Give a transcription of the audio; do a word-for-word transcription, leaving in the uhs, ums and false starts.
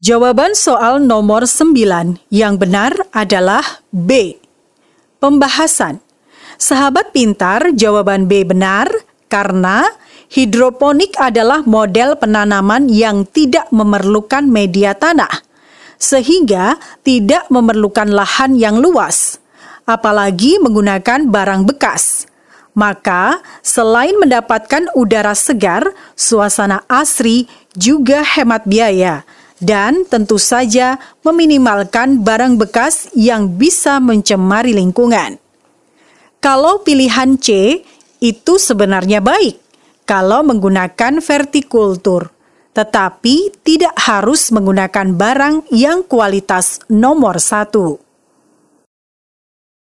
Jawaban soal nomor sembilan yang benar adalah B. Pembahasan. Sahabat pintar, jawaban B benar karena hidroponik adalah model penanaman yang tidak memerlukan media tanah, sehingga tidak memerlukan lahan yang luas, apalagi menggunakan barang bekas. Maka, selain mendapatkan udara segar, suasana asri juga hemat biaya, dan tentu saja meminimalkan barang bekas yang bisa mencemari lingkungan. Kalau pilihan C, itu sebenarnya baik kalau menggunakan vertikultur, tetapi tidak harus menggunakan barang yang kualitas nomor satu.